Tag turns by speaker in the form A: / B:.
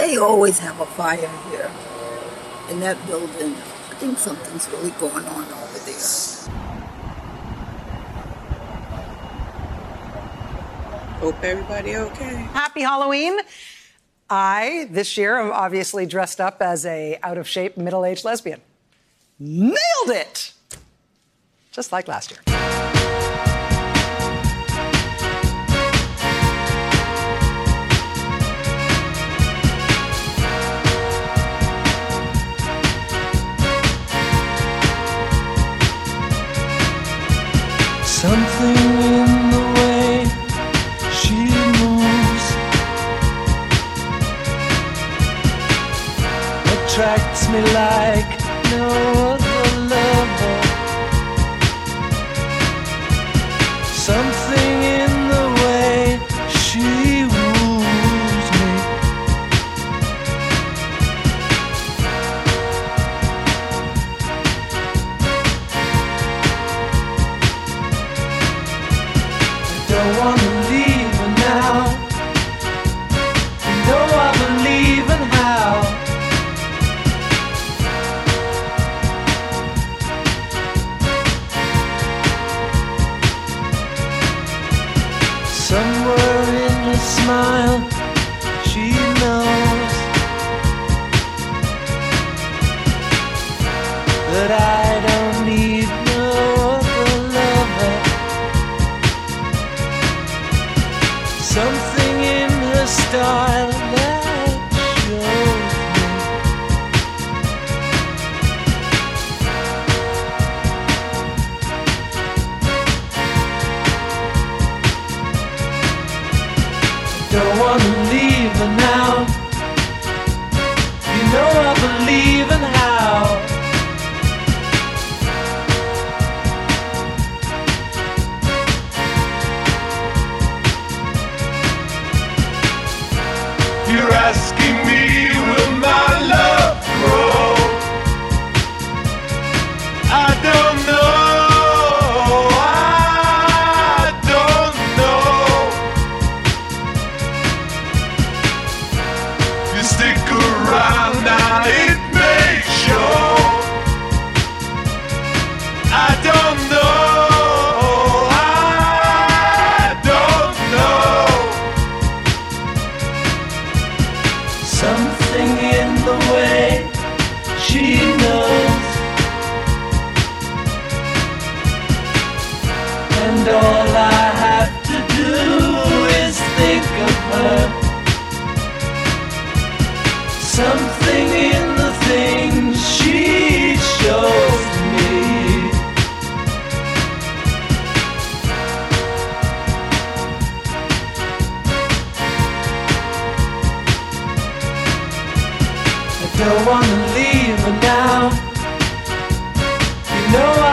A: They always have a fire here in that building. I think something's really going on over there.
B: Hope everybody okay.
C: Happy Halloween. I, this year, am obviously dressed up as a out-of-shape, middle-aged lesbian. Nailed it! Just like last year.
D: Something in the way she moves attracts me like no other lover. Something in the way she woos me. I don't wanna leave her now. You know I believe in how. Somewhere in her smile, she knows that I don't need no other lover. Something in her style that shows don't wanna leave her now. You know I believe in how. You're asking me, will my love grow? I don't know. Stick around now, it may show. I don't know, I don't know. Something in the way she knows, and all I have to do is think of her. Something in the things she shows me. I don't wanna leave her now. You know